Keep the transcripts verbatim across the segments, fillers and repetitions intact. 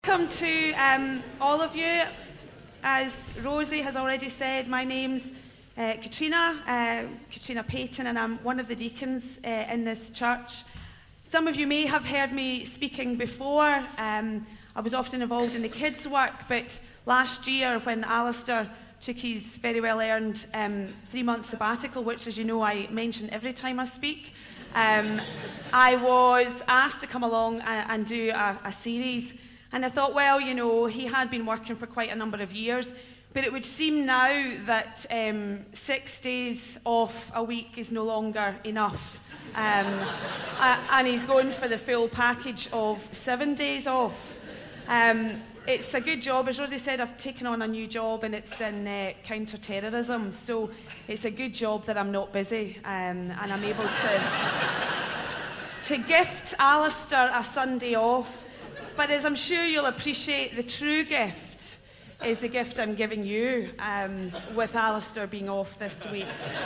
Welcome to um, all of you. As Rosie has already said, my name's uh, Katrina, uh, Katrina Payton, and I'm one of the deacons uh, in this church. Some of you may have heard me speaking before. Um, I was often involved in the kids' work, but last year when Alistair took his very well-earned um, three-month sabbatical, which, as you know, I mention every time I speak, um, I was asked to come along and, and do a, a series. And I thought, well, you know, he had been working for quite a number of years, but it would seem now that um, six days off a week is no longer enough. Um, uh, and he's going for the full package of seven days off. Um, it's a good job. As Rosie said, I've taken on a new job, and it's in uh, counter-terrorism. So it's a good job that I'm not busy, um, and I'm able to, to gift Alistair a Sunday off. But as I'm sure you'll appreciate, the true gift is the gift I'm giving you, um, with Alistair being off this week.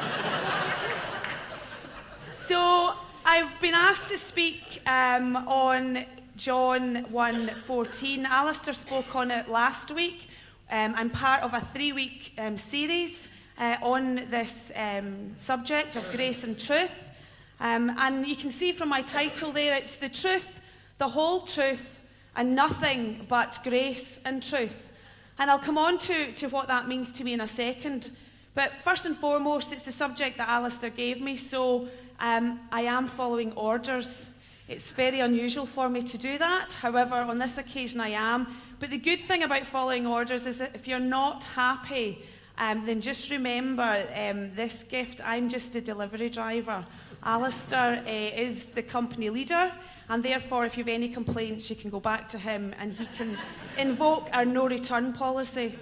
So I've been asked to speak um, on John one fourteen. Alistair spoke on it last week. Um, I'm part of a three-week um, series uh, on this um, subject of grace and truth. Um, and you can see from my title there, it's the truth, the whole truth, and nothing but grace and truth. And I'll come on to, to what that means to me in a second. But first and foremost, it's the subject that Alistair gave me, so um, I am following orders. It's very unusual for me to do that. However, on this occasion I am. But the good thing about following orders is that if you're not happy, um, then just remember um, this gift, I'm just a delivery driver. Alistair uh, is the company leader, and therefore if you have any complaints you can go back to him and he can invoke our no return policy.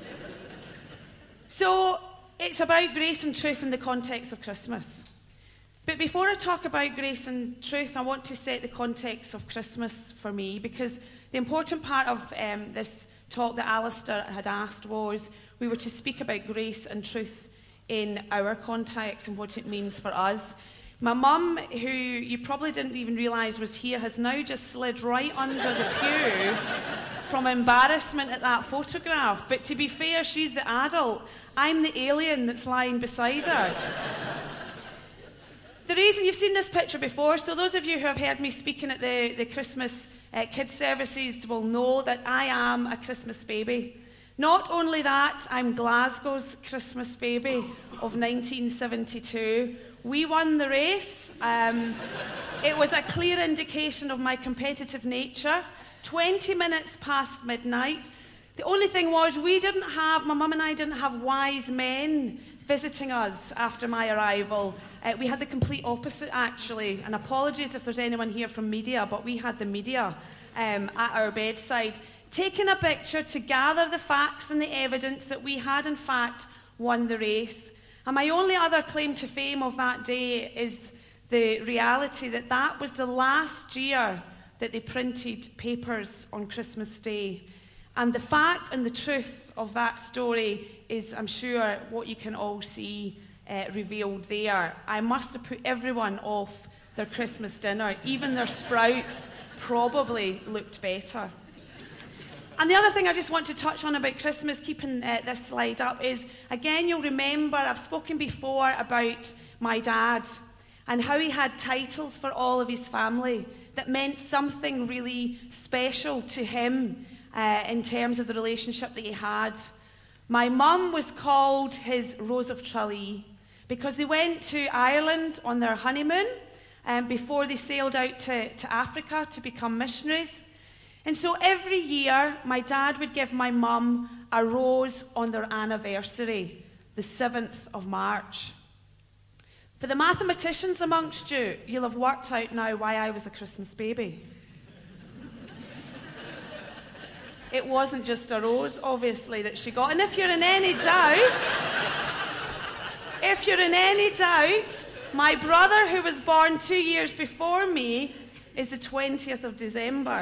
So it's about grace and truth in the context of Christmas. But before I talk about grace and truth, I want to set the context of Christmas for me, because the important part of um, this talk that Alistair had asked was we were to speak about grace and truth in our context and what it means for us. My mum, who you probably didn't even realise was here, has now just slid right under the pew from embarrassment at that photograph. But to be fair, she's the adult. I'm the alien that's lying beside her. The reason you've seen this picture before, so those of you who have heard me speaking at the, the Christmas uh, kids services will know that I am a Christmas baby. Not only that, I'm Glasgow's Christmas baby of nineteen seventy-two. We won the race. Um, it was a clear indication of my competitive nature. twenty minutes past midnight. The only thing was we didn't have, my mum and I didn't have wise men visiting us after my arrival. Uh, we had the complete opposite, actually. And apologies if there's anyone here from media, but we had the media um, at our bedside, taking a picture to gather the facts and the evidence that we had, in fact, won the race. And my only other claim to fame of that day is the reality that that was the last year that they printed papers on Christmas Day. And the fact and the truth of that story is, I'm sure, what you can all see uh, revealed there. I must have put everyone off their Christmas dinner. Even their sprouts probably looked better. And the other thing I just want to touch on about Christmas, keeping uh, this slide up, is, again, you'll remember I've spoken before about my dad and how he had titles for all of his family that meant something really special to him uh, in terms of the relationship that he had. My mum was called his Rose of Tralee because they went to Ireland on their honeymoon um, before they sailed out to, to Africa to become missionaries. And so every year, my dad would give my mum a rose on their anniversary, the seventh of March. For the mathematicians amongst you, you'll have worked out now why I was a Christmas baby. It wasn't just a rose, obviously, that she got. And if you're in any doubt, if you're in any doubt, my brother, who was born two years before me, is the twentieth of December.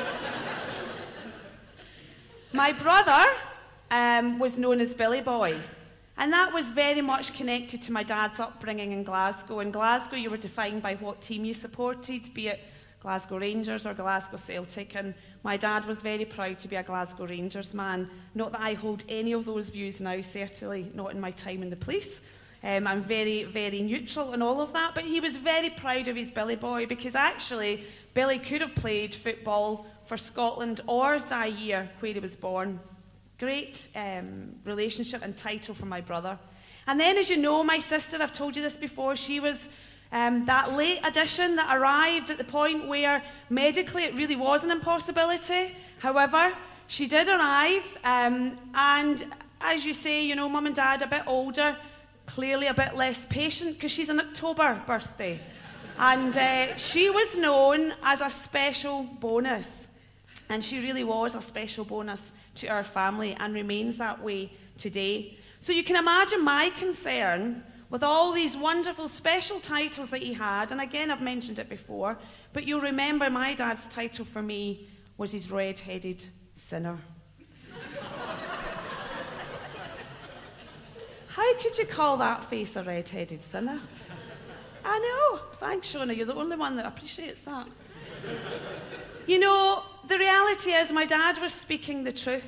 My brother um, was known as Billy Boy, and that was very much connected to my dad's upbringing in Glasgow. In Glasgow, you were defined by what team you supported, be it Glasgow Rangers or Glasgow Celtic, and my dad was very proud to be a Glasgow Rangers man. Not that I hold any of those views now, certainly not in my time in the police. Um, I'm very, very neutral in all of that, but he was very proud of his Billy boy, because actually Billy could have played football for Scotland or Zaire, where he was born. Great um, relationship and title for my brother. And then, as you know, my sister, I've told you this before, she was um, that late addition that arrived at the point where medically it really was an impossibility. However, she did arrive, um, and as you say, you know, mum and dad a bit older, clearly a bit less patient, because she's an October birthday. And uh, she was known as a special bonus. And she really was a special bonus to our family and remains that way today. So you can imagine my concern with all these wonderful special titles that he had. And again, I've mentioned it before, but you'll remember my dad's title for me was his red-headed sinner. How could you call that face a red-headed sinner? I know. Thanks, Shona. You're the only one that appreciates that. You know, the reality is my dad was speaking the truth.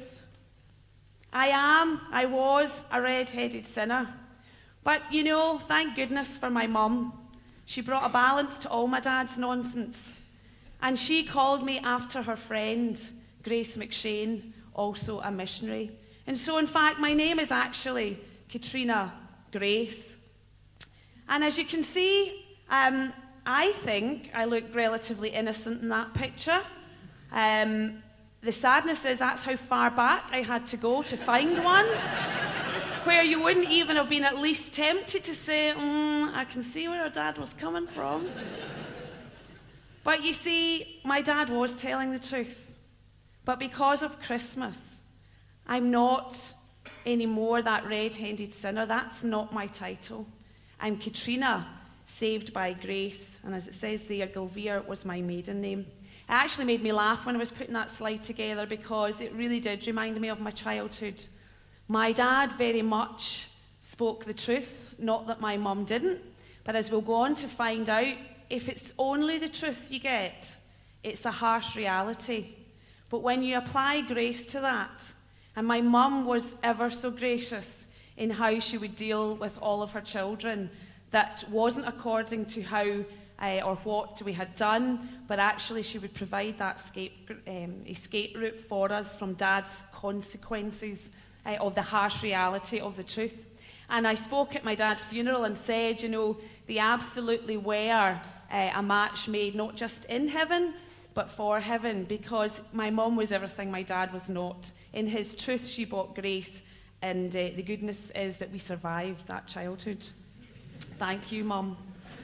I am, I was a red-headed sinner. But, you know, thank goodness for my mum. She brought a balance to all my dad's nonsense. And she called me after her friend, Grace McShane, also a missionary. And so, in fact, my name is actually Katrina Grace. And as you can see, um, I think I look relatively innocent in that picture. Um, the sadness is that's how far back I had to go to find one, where you wouldn't even have been at least tempted to say, mm, I can see where our dad was coming from. But you see, my dad was telling the truth. But because of Christmas, I'm not anymore that red-headed sinner. That's not my title. I'm Katrina, saved by grace. And as it says there, Gilveer was my maiden name. It actually made me laugh when I was putting that slide together, because it really did remind me of my childhood. My dad very much spoke the truth, not that my mum didn't, but as we'll go on to find out, if it's only the truth you get, it's a harsh reality. But when you apply grace to that, and my mum was ever so gracious in how she would deal with all of her children, that wasn't according to how uh, or what we had done, but actually she would provide that escape, um, escape route for us from Dad's consequences uh, of the harsh reality of the truth. And I spoke at my dad's funeral and said, you know, they absolutely were uh, a match made not just in heaven, but for heaven, because my mum was everything my dad was not. In his truth, she brought grace, and uh, the goodness is that we survived that childhood. Thank you, Mum.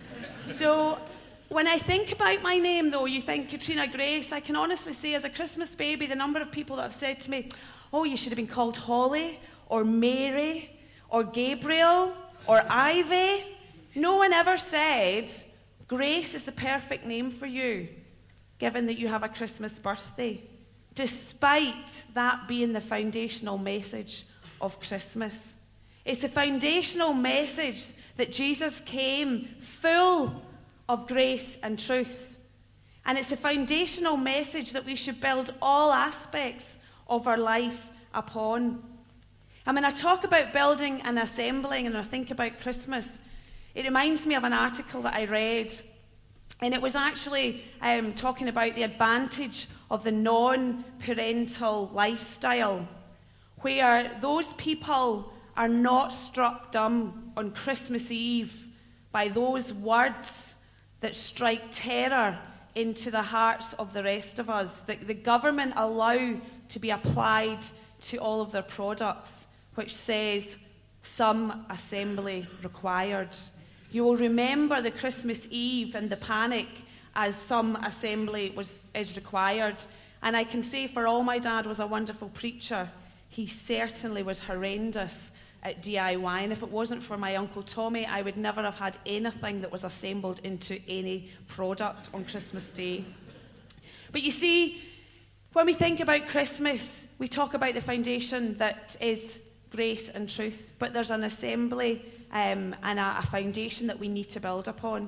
So, when I think about my name, though, you think Katrina Grace, I can honestly say, as a Christmas baby, the number of people that have said to me, oh, you should have been called Holly, or Mary, or Gabriel, or Ivy. No one ever said, Grace is the perfect name for you, given that you have a Christmas birthday, despite that being the foundational message of Christmas. It's a foundational message that Jesus came full of grace and truth. And it's a foundational message that we should build all aspects of our life upon. And when I talk about building and assembling, and I think about Christmas, it reminds me of an article that I read. And it was actually um, talking about the advantage of the non-parental lifestyle, where those people are not struck dumb on Christmas Eve by those words that strike terror into the hearts of the rest of us, that the government allow to be applied to all of their products, which says, some assembly required. You will remember the Christmas Eve and the panic as some assembly was, is required. And I can say, for all my dad was a wonderful preacher, he certainly was horrendous at D I Y. And if it wasn't for my Uncle Tommy, I would never have had anything that was assembled into any product on Christmas Day. But you see, when we think about Christmas, we talk about the foundation that is grace and truth, but there's an assembly um, and a, a foundation that we need to build upon.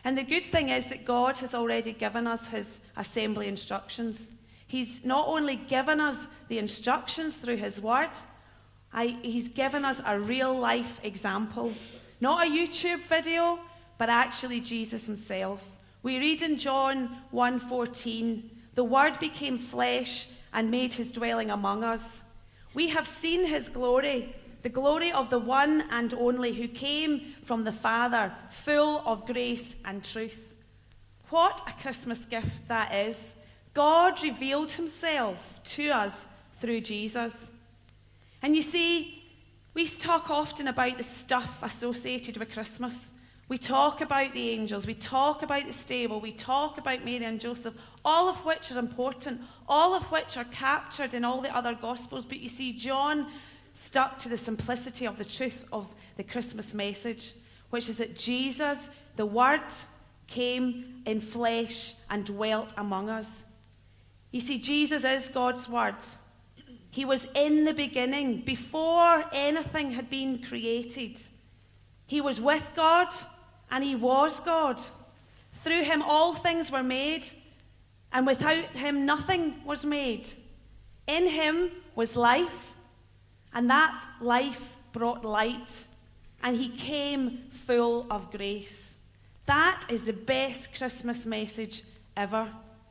And the good thing is that God has already given us his assembly instructions. He's not only given us the instructions through his word, I, he's given us a real life example. Not a YouTube video, but actually Jesus himself. We read in John one fourteen, the word became flesh and made his dwelling among us. We have seen his glory, the glory of the one and only who came from the Father, full of grace and truth. What a Christmas gift that is. God revealed himself to us through Jesus. And you see, we talk often about the stuff associated with Christmas. We talk about the angels, we talk about the stable, we talk about Mary and Joseph, all of which are important, all of which are captured in all the other Gospels. But you see, John stuck to the simplicity of the truth of the Christmas message, which is that Jesus, the Word, came in flesh and dwelt among us. You see, Jesus is God's Word. He was in the beginning, before anything had been created. He was with God, and he was God. Through him all things were made, and without him nothing was made. In him was life, and that life brought light, and he came full of grace. That is the best Christmas message ever.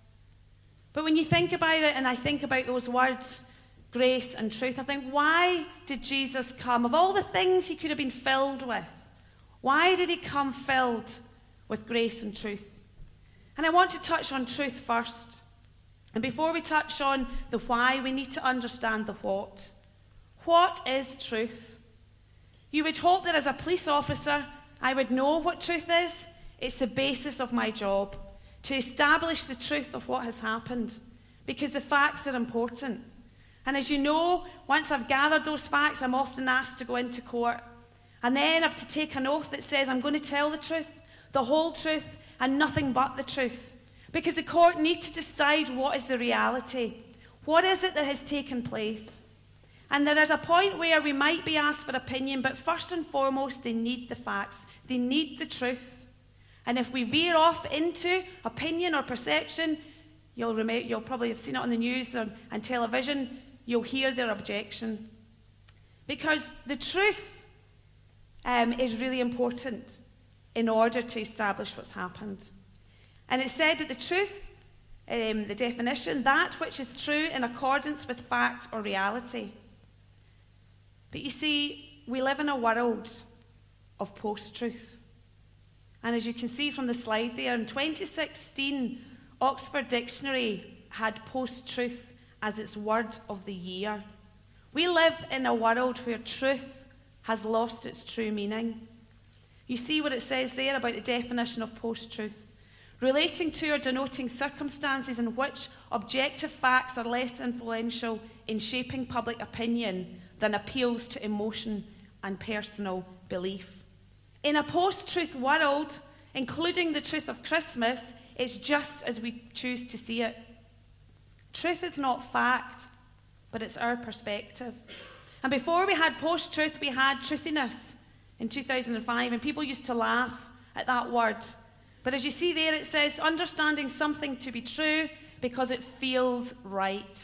But when you think about it, and I think about those words, grace and truth, I think, why did Jesus come? Of all the things he could have been filled with, why did he come filled with grace and truth? And I want to touch on truth first. And before we touch on the why, we need to understand the what. What is truth? You would hope that as a police officer, I would know what truth is. It's the basis of my job, to establish the truth of what has happened, because the facts are important. And as you know, once I've gathered those facts, I'm often asked to go into court. And then I have to take an oath that says I'm going to tell the truth, the whole truth, and nothing but the truth. Because the court needs to decide what is the reality. What is it that has taken place? And there is a point where we might be asked for opinion, but first and foremost, they need the facts. They need the truth. And if we veer off into opinion or perception, you'll, rem- you'll probably have seen it on the news or, and television, you'll hear their objection. Because the truth Um, is really important in order to establish what's happened. And it said that the truth, um, the definition, that which is true in accordance with fact or reality. But you see, we live in a world of post-truth. And as you can see from the slide there, in twenty sixteen, Oxford Dictionary had post-truth as its word of the year. We live in a world where truth has lost its true meaning. You see what it says there about the definition of post-truth. Relating to or denoting circumstances in which objective facts are less influential in shaping public opinion than appeals to emotion and personal belief. In a post-truth world, including the truth of Christmas, it's just as we choose to see it. Truth is not fact, but it's our perspective. And before we had post-truth, we had truthiness in two thousand five, and people used to laugh at that word. But as you see there, it says, understanding something to be true because it feels right.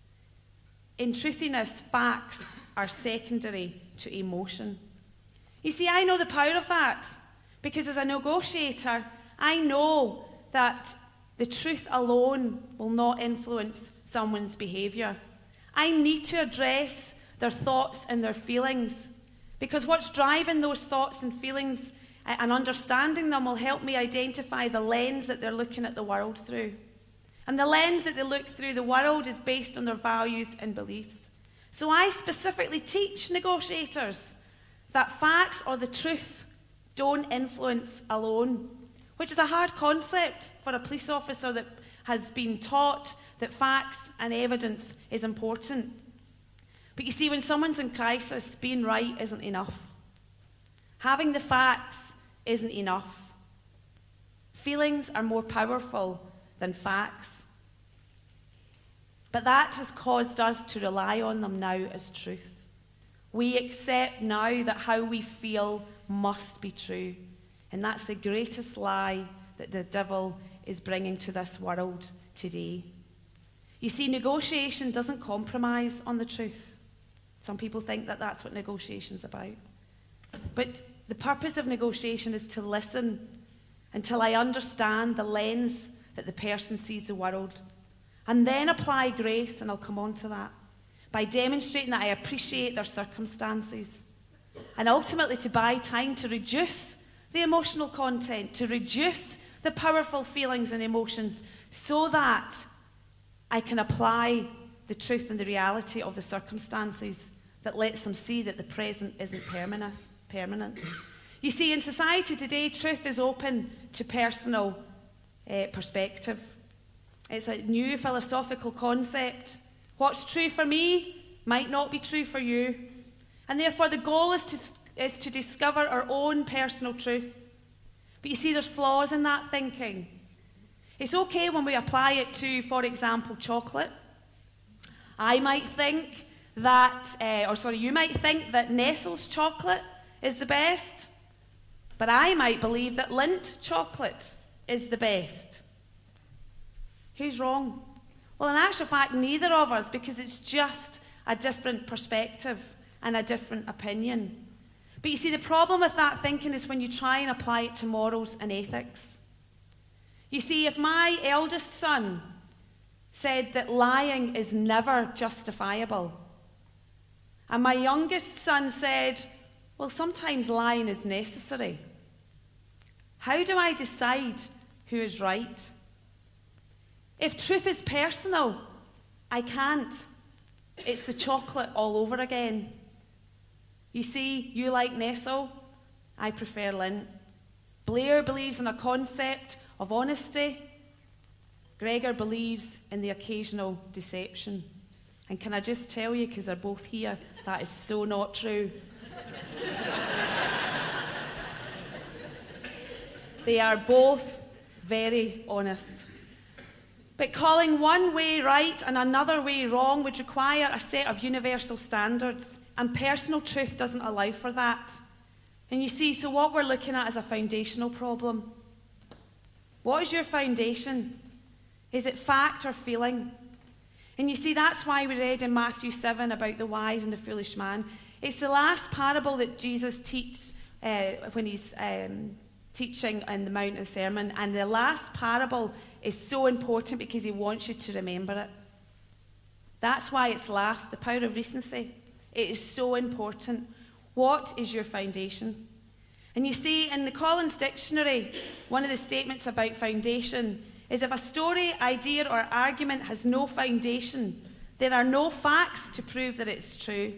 In truthiness, facts are secondary to emotion. You see, I know the power of that, because as a negotiator, I know that the truth alone will not influence someone's behaviour. I need to address their thoughts and their feelings, because what's driving those thoughts and feelings and understanding them will help me identify the lens that they're looking at the world through. And the lens that they look through the world is based on their values and beliefs. So I specifically teach negotiators that facts or the truth don't influence alone, which is a hard concept for a police officer that has been taught that facts and evidence is important. But you see, when someone's in crisis, being right isn't enough. Having the facts isn't enough. Feelings are more powerful than facts. But that has caused us to rely on them now as truth. We accept now that how we feel must be true. And that's the greatest lie that the devil is bringing to this world today. You see, negotiation doesn't compromise on the truth. Some people think that that's what negotiation's about. But the purpose of negotiation is to listen until I understand the lens that the person sees the world, and then apply grace, and I'll come on to that, by demonstrating that I appreciate their circumstances, and ultimately to buy time to reduce the emotional content, to reduce the powerful feelings and emotions, so that I can apply the truth and the reality of the circumstances that lets them see that the present isn't permanent. permanent. You see, in society today, truth is open to personal uh, perspective. It's a new philosophical concept. What's true for me might not be true for you. And therefore, the goal is to, is to discover our own personal truth. But you see, there's flaws in that thinking. It's okay when we apply it to, for example, chocolate. I might think that, uh, or sorry, you might think that Nestle's chocolate is the best, but I might believe that Lindt chocolate is the best. Who's wrong? Well, in actual fact, neither of us, because it's just a different perspective and a different opinion. But you see, the problem with that thinking is when you try and apply it to morals and ethics. You see, if my eldest son said that lying is never justifiable, and my youngest son said, well, sometimes lying is necessary, how do I decide who is right? If truth is personal, I can't. It's the chocolate all over again. You see, you like Nestle, I prefer Lindt. Blair believes in a concept of honesty. Gregor believes in the occasional deception. And can I just tell you, because they're both here, that is so not true. They are both very honest. But calling one way right and another way wrong would require a set of universal standards, and personal truth doesn't allow for that. And you see, so what we're looking at is a foundational problem. What is your foundation? Is it fact or feeling? And you see, that's why we read in Matthew seven about the wise and the foolish man. It's the last parable that Jesus teaches uh, when he's um, teaching in the Mount of Sermon. And the last parable is so important because he wants you to remember it. That's why it's last, the power of recency. It is so important. What is your foundation? And you see, in the Collins Dictionary, one of the statements about foundation is if a story, idea, or argument has no foundation, there are no facts to prove that it's true.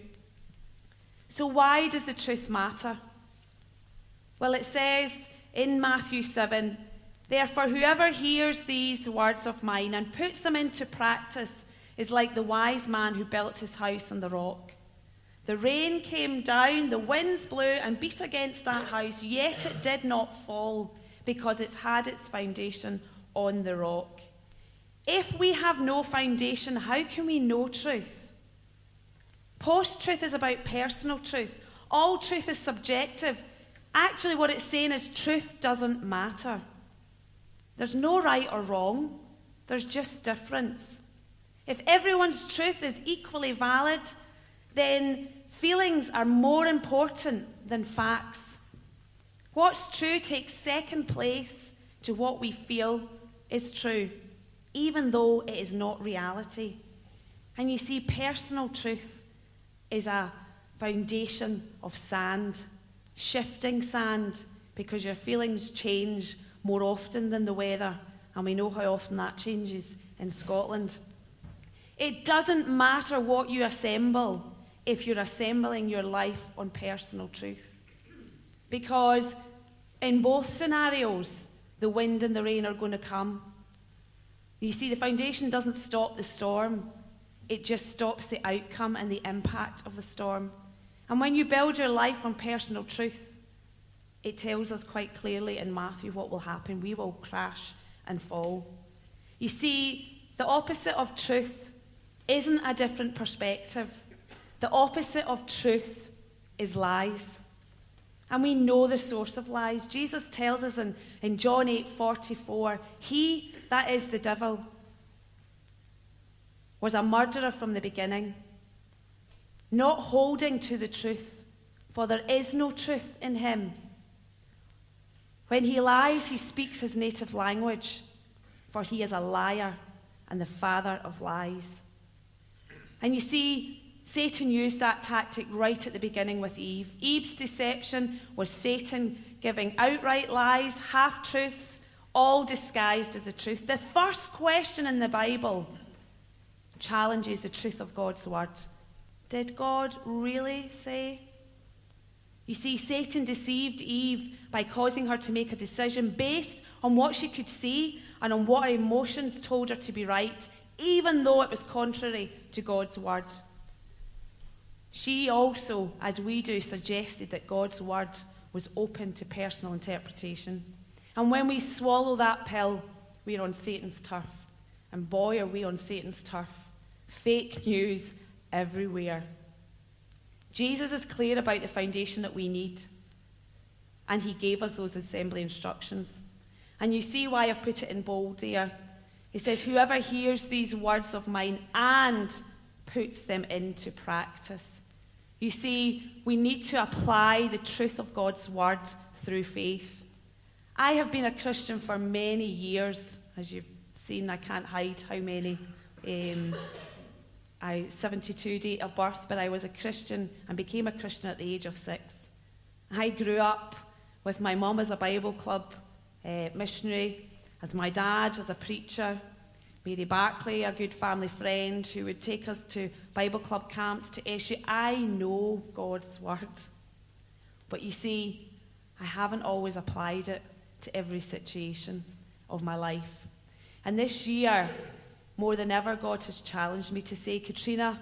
So why does the truth matter? Well, it says in Matthew seven, therefore whoever hears these words of mine and puts them into practice is like the wise man who built his house on the rock. The rain came down, the winds blew and beat against that house, yet it did not fall, because it had its foundation on the rock. If we have no foundation, how can we know truth? Post-truth is about personal truth. All truth is subjective. Actually, what it's saying is truth doesn't matter. There's no right or wrong. There's just difference. If everyone's truth is equally valid, then feelings are more important than facts. What's true takes second place to what we feel is true, even though it is not reality. And you see, personal truth is a foundation of sand, shifting sand, because your feelings change more often than the weather, and we know how often that changes in Scotland. It doesn't matter what you assemble if you're assembling your life on personal truth, because in both scenarios, the wind and the rain are going to come. You see, the foundation doesn't stop the storm. It just stops the outcome and the impact of the storm. And when you build your life on personal truth, it tells us quite clearly in Matthew what will happen. We will crash and fall. You see, the opposite of truth isn't a different perspective. The opposite of truth is lies. And we know the source of lies. Jesus tells us in, in John eight forty-four, he, that is the devil, was a murderer from the beginning, not holding to the truth, for there is no truth in him. When he lies, he speaks his native language, for he is a liar and the father of lies. And you see, Satan used that tactic right at the beginning with Eve. Eve's deception was Satan giving outright lies, half-truths, all disguised as the truth. The first question in the Bible challenges the truth of God's word. Did God really say? You see, Satan deceived Eve by causing her to make a decision based on what she could see and on what her emotions told her to be right, even though it was contrary to God's word. She also, as we do, suggested that God's word was open to personal interpretation. And when we swallow that pill, we're on Satan's turf. And boy, are we on Satan's turf. Fake news everywhere. Jesus is clear about the foundation that we need. And he gave us those assembly instructions. And you see why I've put it in bold there. He says, whoever hears these words of mine and puts them into practice. You see, we need to apply the truth of God's word through faith. I have been a Christian for many years. As you've seen, I can't hide how many. Um, I seventy-two date of birth, but I was a Christian and became a Christian at the age of six. I grew up with my mum as a Bible club uh, missionary, as my dad as a preacher, Mary Barclay, a good family friend who would take us to Bible club camps, to S U. I know God's word. But you see, I haven't always applied it to every situation of my life. And this year, more than ever, God has challenged me to say, Katrina,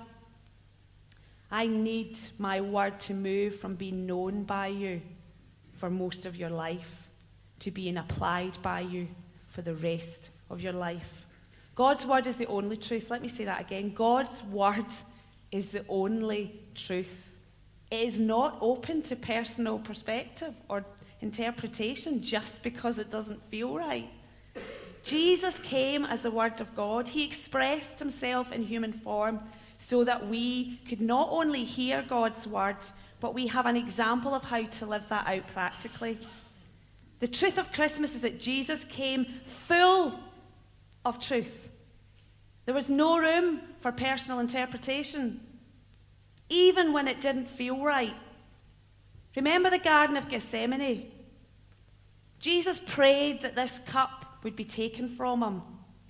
I need my word to move from being known by you for most of your life to being applied by you for the rest of your life. God's word is the only truth. Let me say that again. God's word is the only truth. It is not open to personal perspective or interpretation just because it doesn't feel right. Jesus came as the word of God. He expressed himself in human form so that we could not only hear God's word, but we have an example of how to live that out practically. The truth of Christmas is that Jesus came full of truth. There was no room for personal interpretation, even when it didn't feel right. Remember the Garden of Gethsemane? Jesus prayed that this cup would be taken from him.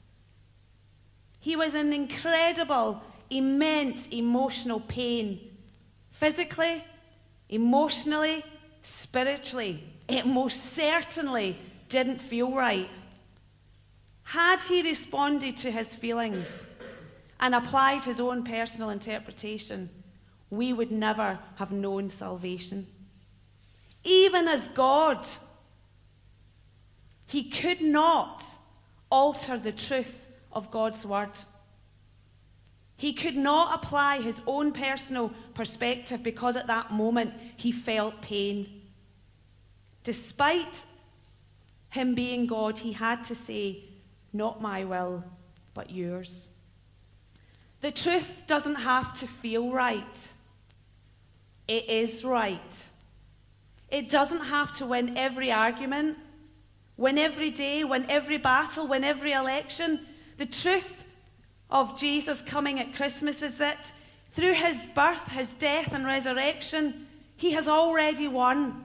He was in incredible, immense emotional pain. Physically, emotionally, spiritually. It most certainly didn't feel right. Had he responded to his feelings and applied his own personal interpretation, we would never have known salvation. Even as God, he could not alter the truth of God's word. He could not apply his own personal perspective because at that moment he felt pain. Despite him being God, he had to say, not my will, but yours. The truth doesn't have to feel right. It is right. It doesn't have to win every argument, win every day, win every battle, win every election. The truth of Jesus coming at Christmas is that through his birth, his death and resurrection, he has already won.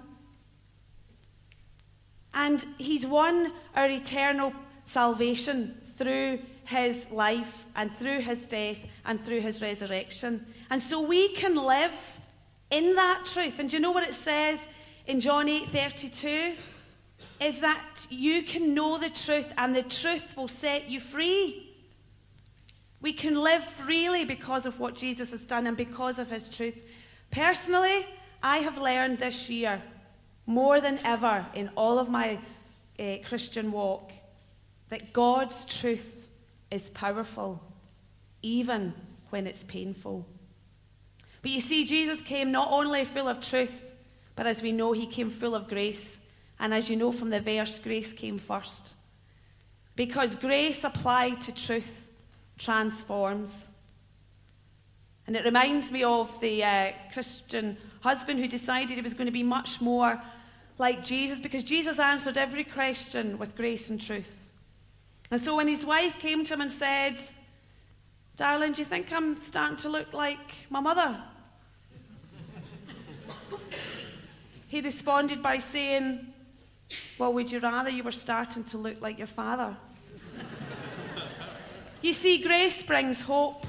And he's won our eternal salvation through his life and through his death and through his resurrection. And so we can live in that truth. And do you know what it says in John eight thirty-two? Is that you can know the truth and the truth will set you free. We can live freely because of what Jesus has done and because of his truth. Personally, I have learned this year, more than ever in all of my uh, Christian walk, that God's truth is powerful, even when it's painful. But you see, Jesus came not only full of truth, But as we know, he came full of grace. And as you know from the verse, grace came first. Because grace applied to truth transforms. And it reminds me of the uh, Christian husband who decided he was going to be much more like Jesus, because Jesus answered every question with grace and truth. And so when his wife came to him and said, "Darling, do you think I'm starting to look like my mother?" he responded by saying, "Well, would you rather you were starting to look like your father?" You see, grace brings hope.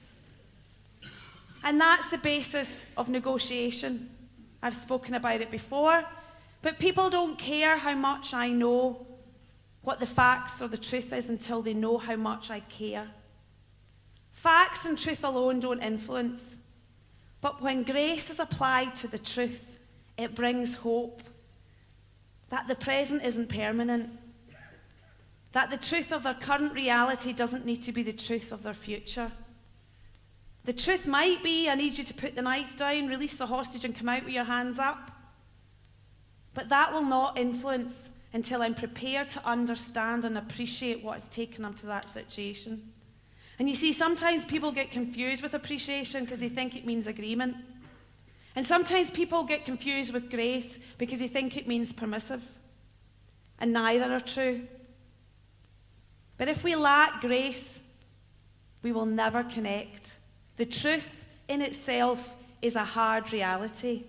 And that's the basis of negotiation. I've spoken about it before, but people don't care how much I know what the facts or the truth is until they know how much I care. Facts and truth alone don't influence, but when grace is applied to the truth, it brings hope that the present isn't permanent, that the truth of their current reality doesn't need to be the truth of their future. The truth might be, I need you to put the knife down, release the hostage and come out with your hands up. But that will not influence until I'm prepared to understand and appreciate what has taken them to that situation. And you see, sometimes people get confused with appreciation because they think it means agreement. And sometimes people get confused with grace because they think it means permissive. And neither are true. But if we lack grace, we will never connect. The truth in itself is a hard reality.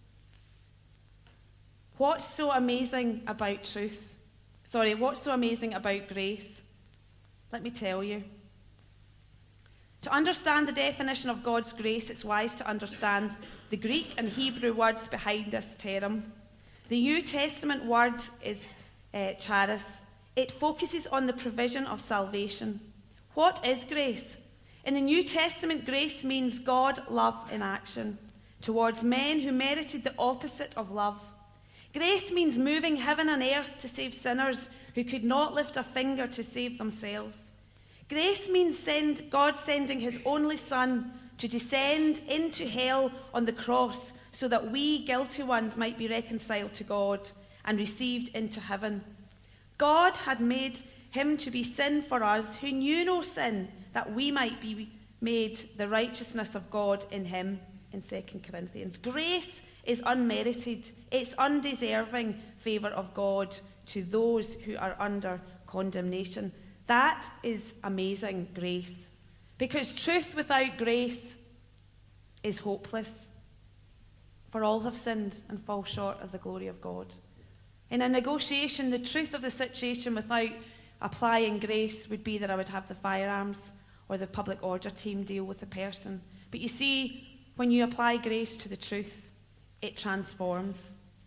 What's so amazing about truth? Sorry, what's so amazing about grace? Let me tell you. To understand the definition of God's grace, it's wise to understand the Greek and Hebrew words behind this term. The New Testament word is uh, charis. It focuses on the provision of salvation. What is grace? In the New Testament, grace means God love in action towards men who merited the opposite of love. Grace means moving heaven and earth to save sinners who could not lift a finger to save themselves. Grace means send, God sending his only Son to descend into hell on the cross so that we guilty ones might be reconciled to God and received into heaven. God had made him to be sin for us who knew no sin, that we might be made the righteousness of God in him, in Second Corinthians. Grace is unmerited. It's undeserving favour of God to those who are under condemnation. That is amazing grace. Because truth without grace is hopeless. For all have sinned and fall short of the glory of God. In a negotiation, the truth of the situation without applying grace would be that I would have the firearms or the public order team deal with the person. But you see, when you apply grace to the truth, it transforms.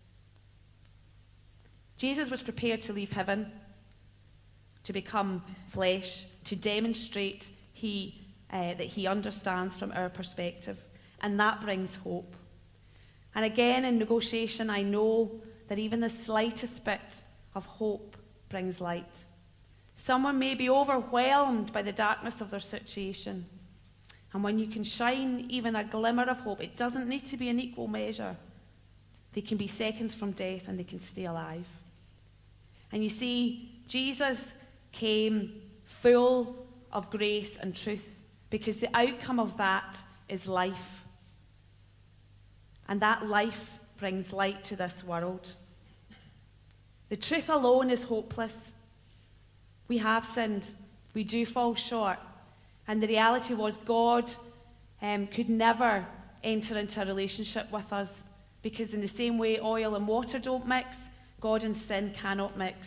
Jesus was prepared to leave heaven, to become flesh, to demonstrate he, uh, that he understands from our perspective. And that brings hope. And again, in negotiation, I know that even the slightest bit of hope brings light. Someone may be overwhelmed by the darkness of their situation. And when you can shine even a glimmer of hope, it doesn't need to be an equal measure. They can be seconds from death and they can stay alive. And you see, Jesus came full of grace and truth because the outcome of that is life. And that life brings light to this world. The truth alone is hopeless. We have sinned. We do fall short. And the reality was God um, could never enter into a relationship with us because in the same way oil and water don't mix, God and sin cannot mix.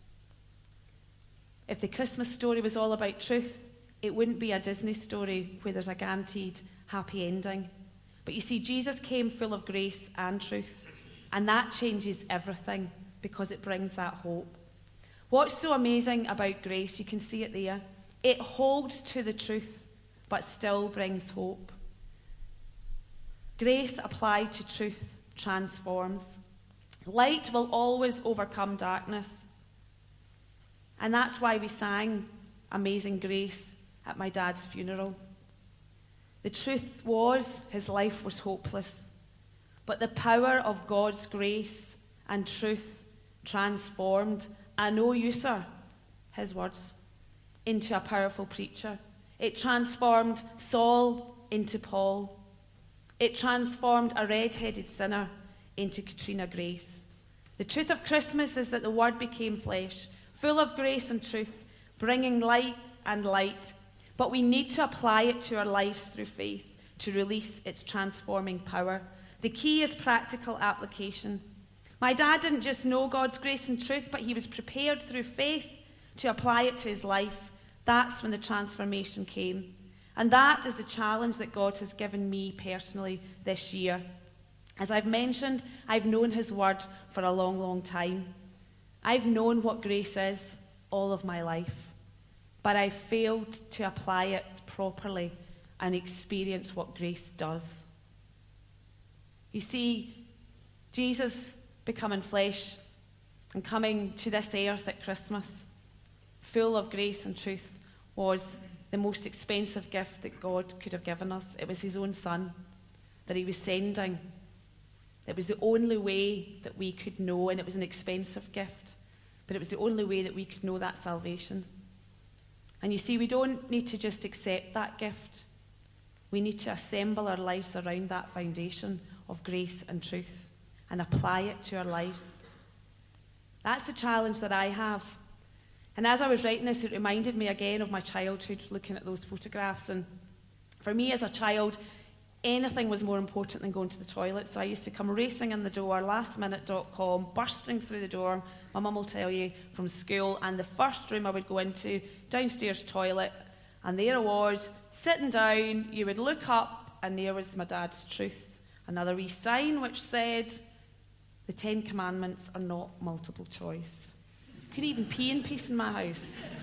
If the Christmas story was all about truth, it wouldn't be a Disney story where there's a guaranteed happy ending. But you see, Jesus came full of grace and truth, and that changes everything because it brings that hope. What's so amazing about grace, you can see it there, it holds to the truth, but still brings hope. Grace applied to truth transforms. Light will always overcome darkness. And that's why we sang Amazing Grace at my dad's funeral. The truth was, his life was hopeless. but the power of God's grace and truth transformed a no-user, his words, into a powerful preacher. It transformed Saul into Paul. It transformed a red-headed sinner into Katrina Grace. The truth of Christmas is that the Word became flesh, full of grace and truth, bringing light and light. But we need to apply it to our lives through faith to release its transforming power. The key is practical application. My dad didn't just know God's grace and truth, but he was prepared through faith to apply it to his life. That's when the transformation came. And that is the challenge that God has given me personally this year. As I've mentioned, I've known his word for a long, long time. I've known what grace is all of my life, but I failed to apply it properly and experience what grace does. You see, Jesus becoming flesh and coming to this earth at Christmas, full of grace and truth, was the most expensive gift that God could have given us. It was his own son that he was sending. It was the only way that we could know, and it was an expensive gift, but it was the only way that we could know that salvation. And you see, we don't need to just accept that gift. We need to assemble our lives around that foundation of grace and truth and apply it to our lives. That's the challenge that I have. And as I was writing this, it reminded me again of my childhood, looking at those photographs. And for me as a child, anything was more important than going to the toilet. So I used to come racing in the door, last minute dot com, bursting through the door, my mum will tell you, from school. And the first room I would go into, downstairs toilet, and there I was, sitting down. You would look up, and there was my dad's truth. Another wee sign which said, the Ten Commandments are not multiple choice. Couldn't even pee in peace in my house.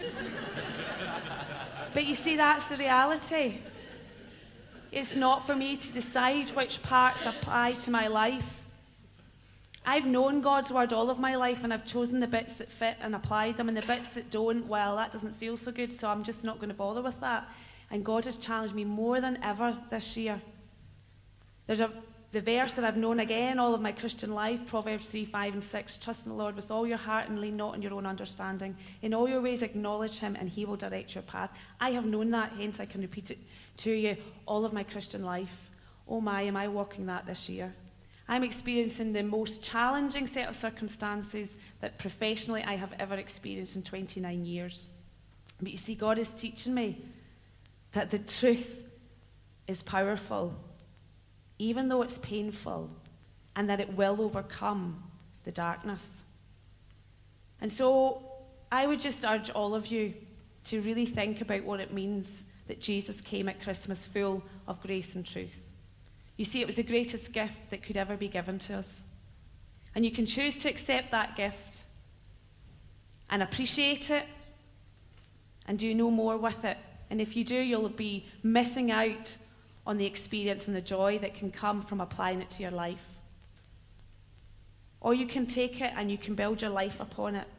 But you see, that's the reality. It's not for me to decide which parts apply to my life. I've known God's word all of my life, and I've chosen the bits that fit and applied them, and the bits that don't, well, that doesn't feel so good, so I'm just not going to bother with that. And God has challenged me more than ever this year. There's a The verse that I've known again all of my Christian life, Proverbs three, five, and six, trust in the Lord with all your heart and lean not on your own understanding. In all your ways acknowledge him and he will direct your path. I have known that, hence I can repeat it to you all of my Christian life. Oh my, am I walking that this year? I'm experiencing the most challenging set of circumstances that professionally I have ever experienced in twenty-nine years. But you see, God is teaching me that the truth is powerful, even though it's painful, and that it will overcome the darkness. And so I would just urge all of you to really think about what it means that Jesus came at Christmas full of grace and truth. You see, it was the greatest gift that could ever be given to us. And you can choose to accept that gift and appreciate it and do no more with it. And if you do, you'll be missing out on the experience and the joy that can come from applying it to your life. Or you can take it and you can build your life upon it.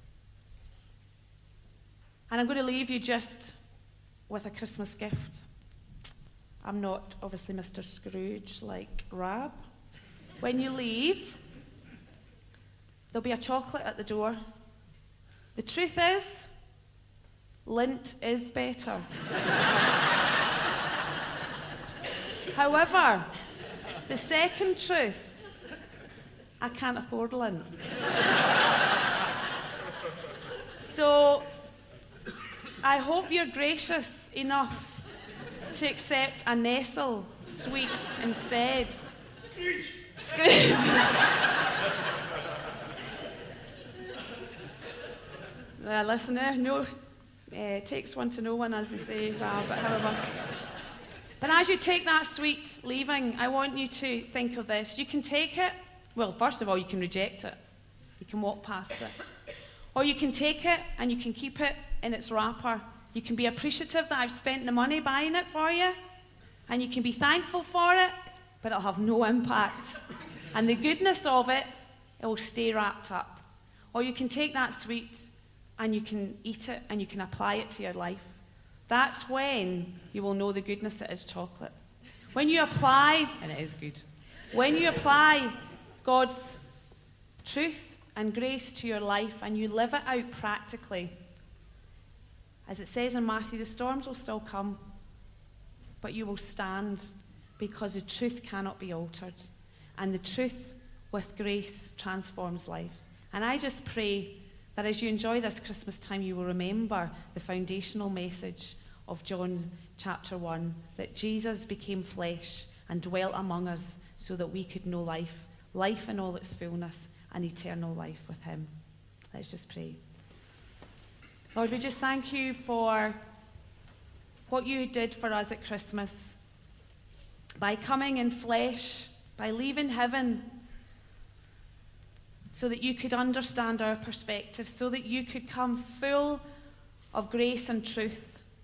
And I'm going to leave you just with a Christmas gift. I'm not obviously Mister Scrooge like Rab. When you leave, there'll be a chocolate at the door. The truth is, Lindt is better. However, the second truth, I can't afford Lindt. So, I hope you're gracious enough to accept a Nestle sweet instead. Scrooge! Scrooge! uh, listen, uh, no, uh, it takes one to know one, as they say, uh, but however. But as you take that sweet leaving, I want you to think of this. You can take it, well, first of all, you can reject it. You can walk past it. Or you can take it and you can keep it in its wrapper. You can be appreciative that I've spent the money buying it for you. And you can be thankful for it, but it'll have no impact. And the goodness of it, it will stay wrapped up. Or you can take that sweet and you can eat it and you can apply it to your life. That's when you will know the goodness that is chocolate. When you apply, and it is good, When you apply God's truth and grace to your life and you live it out practically, as it says in Matthew, the storms will still come, but you will stand because the truth cannot be altered. And the truth with grace transforms life. And I just pray that as you enjoy this Christmas time, you will remember the foundational message of John chapter one, that Jesus became flesh and dwelt among us so that we could know life, life in all its fullness, and eternal life with him. Let's just pray. Lord, we just thank you for what you did for us at Christmas. By coming in flesh, by leaving heaven, so that you could understand our perspective, so that you could come full of grace and truth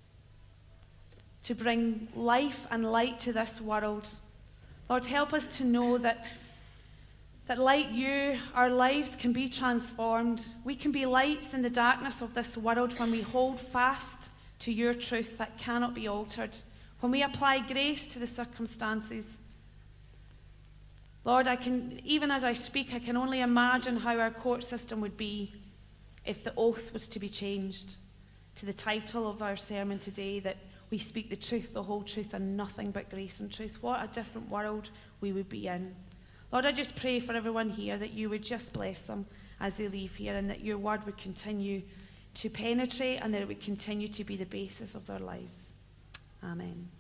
to bring life and light to this world. Lord, help us to know that, that like you, our lives can be transformed. We can be lights in the darkness of this world when we hold fast to your truth that cannot be altered, when we apply grace to the circumstances. Lord, I can, even as I speak, I can only imagine how our court system would be if the oath was to be changed to the title of our sermon today, that we speak the truth, the whole truth, and nothing but grace and truth. What a different world we would be in. Lord, I just pray for everyone here that you would just bless them as they leave here, and that your word would continue to penetrate, and that it would continue to be the basis of their lives. Amen.